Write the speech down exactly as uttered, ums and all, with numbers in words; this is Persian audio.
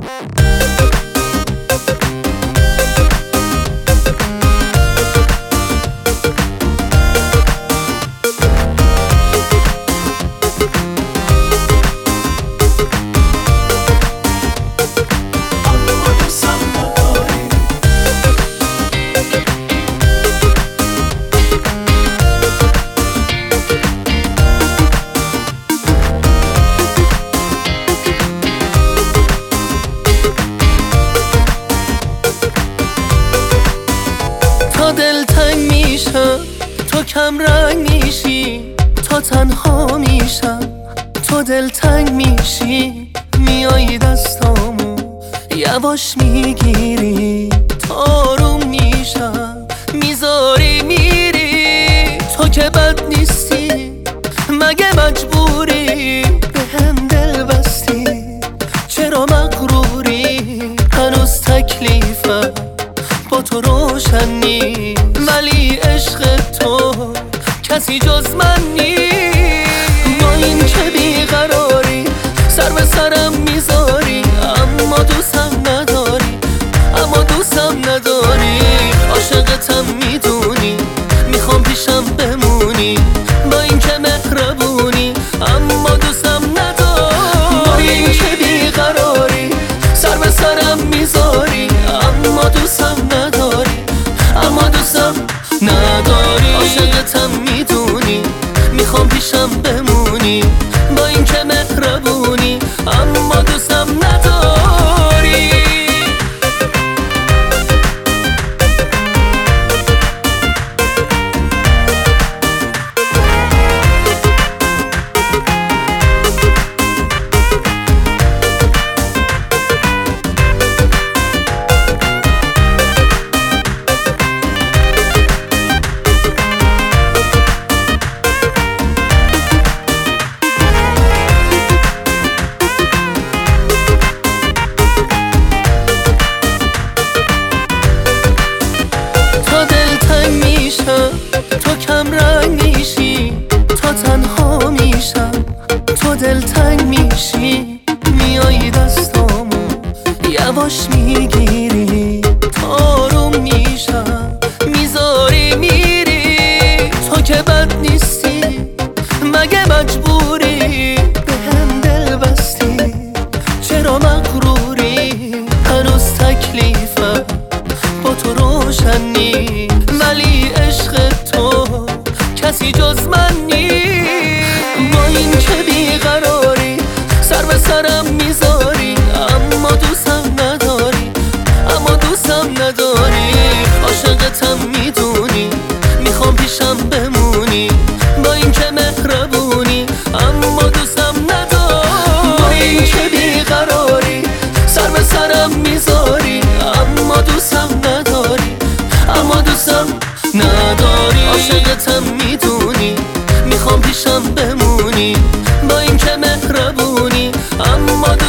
تا دلتنگ میشم تو کم رنگ میشی، تا تنها میشم تو دلتنگ میشی، میایی دستامو یواش میگیری، آروم میشم میذاری میری. تو که بد نیستی مگه مجبوری به هم دل بستی، چرا مغروری؟ هنوز تکلیفم با تو روشن نی، ولی عشق تو کسی جز من نی. با این که بیقراری سر به سرم میذاری، اما دوستم نداری، اما دوستم نداری. عاشقتم میدونی میخوام پیشم بمونی، با این که مهربونی اما دوستم نداری. با این که بیقراری سر به سرم میذاری، اما دوستم نداری، اما دوستم نداری. عاشقتم میدونی میخوام پیشم بمونی، با این که مهربونی اما دوستم نداری. تو کم رنگ میشی، تا تنها میشم تو دلتنگ میشی، میایی دستامو یواش میگیری، آروم میشم میذاری میری. تو که بد نیستی مگه مجبوری به هم دل بستی، چرا مغروری؟ هنوز تکلیفم با تو روشن نی، ولی عشق تو کسی جز من نی. با این که بیقراری سر به سرم میذاری، اما دوستم نداری، اما دوستم نداری. عاشقتم میدونی میخوام پیشم بمونی، با این که مهربونی اما دوستم نداری. با این که بیقراری سر به سرم میذاری، اما دوستم نداری، اما دوستم نداری. عاشقتم میدونی میخوام پیشم بمونی، با این که مهربونی اما